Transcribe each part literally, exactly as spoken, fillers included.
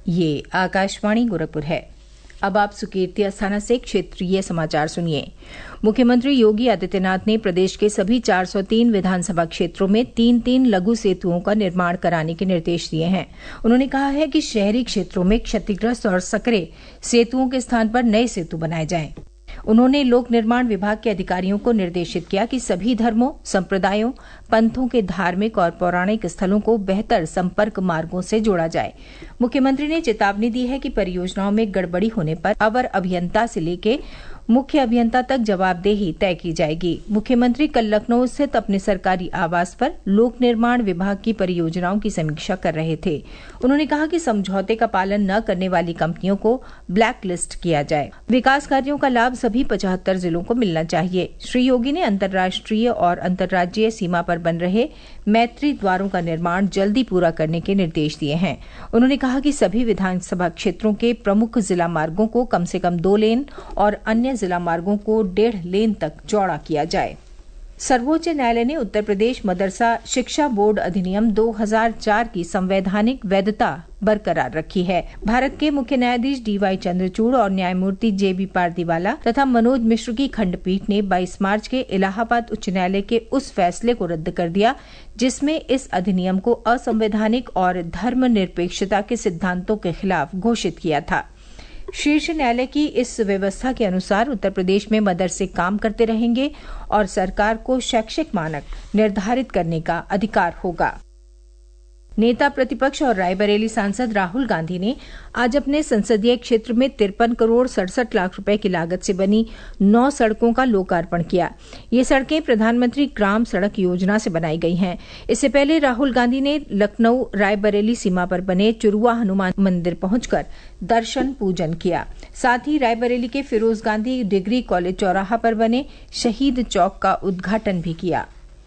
ये आकाशवाणी गोरखपुर है। अब आप सुकीर्ति अस्थाना से क्षेत्रीय समाचार सुनिए। मुख्यमंत्री योगी आदित्यनाथ ने प्रदेश के सभी चार सौ तीन विधानसभा क्षेत्रों में तीन तीन लघु सेतुओं का निर्माण कराने के निर्देश दिए हैं। उन्होंने कहा है कि शहरी क्षेत्रों में क्षतिग्रस्त और सकरे सेतुओं के स्थान पर नए सेतु बनाए जाएं। उन्होंने लोक निर्माण विभाग के अधिकारियों को निर्देशित किया कि सभी धर्मों, संप्रदायों, पंथों के धार्मिक और पौराणिक स्थलों को बेहतर संपर्क मार्गों से जोड़ा जाए। मुख्यमंत्री ने चेतावनी दी है कि परियोजनाओं में गड़बड़ी होने पर अवर अभियंता से लेकर मुख्य अभियंता तक जवाबदेही तय की जाएगी। मुख्यमंत्री कल लखनऊ स्थित अपने सरकारी आवास पर लोक निर्माण विभाग की परियोजनाओं की समीक्षा कर रहे थे। उन्होंने कहा कि समझौते का पालन न करने वाली कंपनियों को ब्लैक लिस्ट किया जाए। विकास कार्यों का लाभ सभी पचहत्तर जिलों को मिलना चाहिए। श्री योगी ने अंतर्राष्ट्रीय और अंतर्राज्यीय सीमा पर बन रहे मैत्री द्वारों का निर्माण जल्दी पूरा करने के निर्देश दिए हैं। उन्होंने कहा कि सभी विधानसभा क्षेत्रों के प्रमुख जिला मार्गों को कम से कम दो लेन और अन्य जिला मार्गों को डेढ़ लेन तक चौड़ा किया जाए। सर्वोच्च न्यायालय ने उत्तर प्रदेश मदरसा शिक्षा बोर्ड अधिनियम दो हज़ार चार की संवैधानिक वैधता बरकरार रखी है। भारत के मुख्य न्यायाधीश डी वाई चंद्रचूड़ और न्यायमूर्ति जे बी पारदीवाला तथा मनोज मिश्र की खंडपीठ ने बाईस मार्च के इलाहाबाद उच्च न्यायालय के उस फैसले को रद्द कर दिया जिसमें इस अधिनियम को असंवैधानिक और धर्मनिरपेक्षता के सिद्धांतों के खिलाफ घोषित किया था। शीर्ष न्यायालय की इस व्यवस्था के अनुसार उत्तर प्रदेश में मदरसे काम करते रहेंगे और सरकार को शैक्षिक मानक निर्धारित करने का अधिकार होगा। नेता प्रतिपक्ष और रायबरेली सांसद राहुल गांधी ने आज अपने संसदीय क्षेत्र में तिरपन करोड़ सड़सठ लाख रुपए की लागत से बनी नौ सड़कों का लोकार्पण किया। ये सड़कें प्रधानमंत्री ग्राम सड़क योजना से बनाई गई हैं। इससे पहले राहुल गांधी ने लखनऊ रायबरेली सीमा पर बने चुरुआ हनुमान मंदिर पहुंचकर दर्शन पूजन किया। साथ ही रायबरेली के फिरोज गांधी डिग्री कॉलेज चौराहा पर बने शहीद चौक का उद्घाटन भी किया।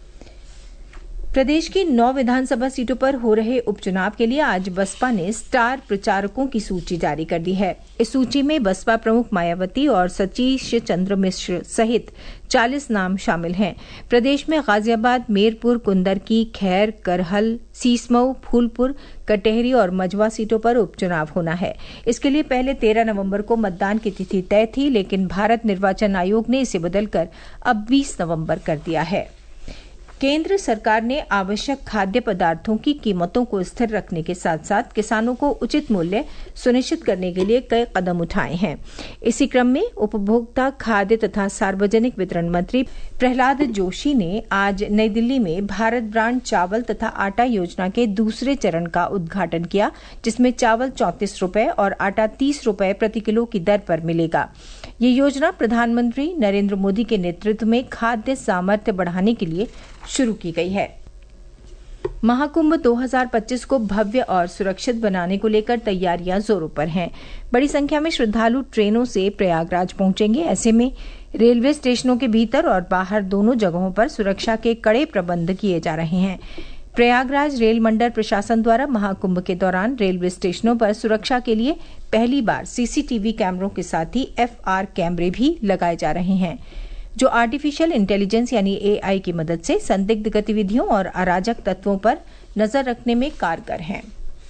प्रदेश की नौ विधानसभा सीटों पर हो रहे उपचुनाव के लिए आज बसपा ने स्टार प्रचारकों की सूची जारी कर दी है। इस सूची में बसपा प्रमुख मायावती और सतीश चंद्र मिश्र सहित चालीस नाम शामिल हैं। प्रदेश में गाजियाबाद, मेरपुर, कुंदरकी, खैर, करहल, सीसमऊ, फूलपुर, कटेहरी और मझवा सीटों पर उपचुनाव होना है। इसके लिए पहले तेरह नवंबर को मतदान की तिथि तय थी, लेकिन भारत निर्वाचन आयोग ने इसे बदलकर अब बीस नवंबर कर दिया है। केंद्र सरकार ने आवश्यक खाद्य पदार्थों की कीमतों को स्थिर रखने के साथ साथ किसानों को उचित मूल्य सुनिश्चित करने के लिए कई कदम उठाए हैं। इसी क्रम में उपभोक्ता खाद्य तथा सार्वजनिक वितरण मंत्री प्रहलाद जोशी ने आज नई दिल्ली में भारत ब्रांड चावल तथा आटा योजना के दूसरे चरण का उद्घाटन किया, जिसमें चावल चौंतीस रुपए और आटा तीस रुपए प्रति किलो की दर पर मिलेगा। ये योजना प्रधानमंत्री नरेंद्र मोदी के नेतृत्व में खाद्य सामर्थ्य बढ़ाने के लिए शुरू की गई है। महाकुंभ दो हज़ार पच्चीस को भव्य और सुरक्षित बनाने को लेकर तैयारियां जोरों पर हैं। बड़ी संख्या में श्रद्धालु ट्रेनों से प्रयागराज पहुंचेंगे। ऐसे में रेलवे स्टेशनों के भीतर और बाहर दोनों जगहों पर सुरक्षा के कड़े प्रबंध किए जा रहे हैं। प्रयागराज रेल मंडल प्रशासन द्वारा महाकुंभ के दौरान रेलवे स्टेशनों पर सुरक्षा के लिए पहली बार सीसीटीवी कैमरों के साथ ही एफ आर कैमरे भी लगाए जा रहे हैं, जो आर्टिफिशियल इंटेलिजेंस यानी ए आई की मदद से संदिग्ध गतिविधियों और अराजक तत्वों पर नजर रखने में कारगर हैं।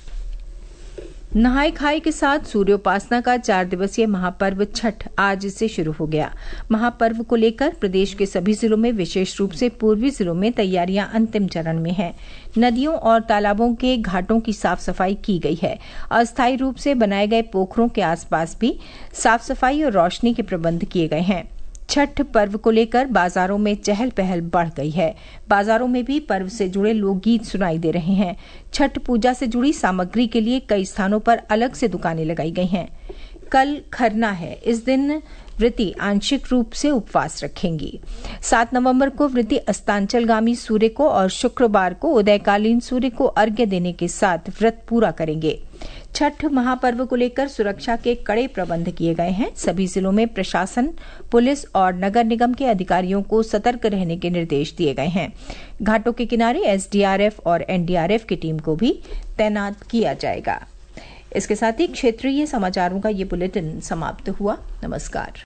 नहाय खाई के साथ सूर्योपासना का चार दिवसीय महापर्व छठ आज से शुरू हो गया। महापर्व को लेकर प्रदेश के सभी जिलों में, विशेष रूप से पूर्वी जिलों में तैयारियां अंतिम चरण में हैं। नदियों और तालाबों के घाटों की साफ सफाई की गई है। अस्थायी रूप से बनाए गए पोखरों के आसपास भी साफ सफाई और रोशनी के प्रबंध किए गए हैं। छठ पर्व को लेकर बाजारों में चहल पहल बढ़ गई है। बाजारों में भी पर्व से जुड़े लोकगीत सुनाई दे रहे हैं। छठ पूजा से जुड़ी सामग्री के लिए कई स्थानों पर अलग से दुकानें लगाई गई हैं। कल खरना है। इस दिन व्रती आंशिक रूप से उपवास रखेंगी। सात नवंबर को व्रती अस्तांचलगामी सूर्य को और शुक्रवार को उदयकालीन सूर्य को अर्घ्य देने के साथ व्रत पूरा करेंगे। छठ महापर्व को लेकर सुरक्षा के कड़े प्रबंध किए गए हैं। सभी जिलों में प्रशासन, पुलिस और नगर निगम के अधिकारियों को सतर्क रहने के निर्देश दिए गए हैं। घाटों के किनारे एस डी आर एफ और एन डी आर एफ की टीम को भी तैनात किया जाएगा। इसके साथ ही क्षेत्रीय समाचारों का ये बुलेटिन समाप्त हुआ। नमस्कार।